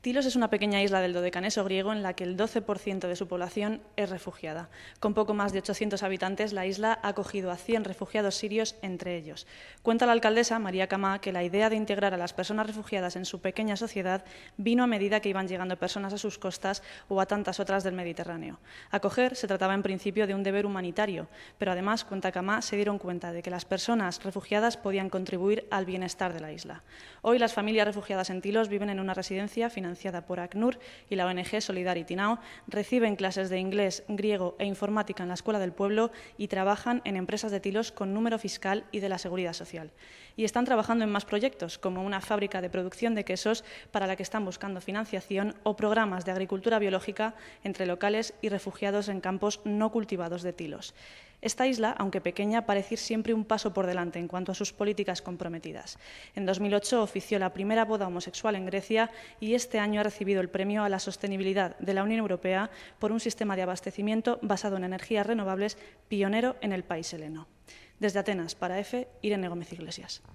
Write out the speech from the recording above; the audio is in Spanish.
Tilos es una pequeña isla del Dodecaneso griego en la que el 12% de su población es refugiada. Con poco más de 800 habitantes, la isla ha acogido a 100 refugiados sirios entre ellos. Cuenta la alcaldesa, María Camá, que la idea de integrar a las personas refugiadas en su pequeña sociedad vino a medida que iban llegando personas a sus costas o a tantas otras del Mediterráneo. Acoger se trataba en principio de un deber humanitario, pero además, cuenta Camá, se dieron cuenta de que las personas refugiadas podían contribuir al bienestar de la isla. Hoy las familias refugiadas en Tilos viven en una residencia financiada por ACNUR y la ONG Solidarity Now, reciben clases de inglés, griego e informática en la Escuela del Pueblo y trabajan en empresas de Tilos con número fiscal y de la Seguridad Social. Y están trabajando en más proyectos, como una fábrica de producción de quesos para la que están buscando financiación o programas de agricultura biológica entre locales y refugiados en campos no cultivados de Tilos. Esta isla, aunque pequeña, parece ir siempre un paso por delante en cuanto a sus políticas comprometidas. En 2008 ofició la primera boda homosexual en Grecia y este año ha recibido el premio a la sostenibilidad de la Unión Europea por un sistema de abastecimiento basado en energías renovables pionero en el país heleno. Desde Atenas, para EFE, Irene Gómez Iglesias.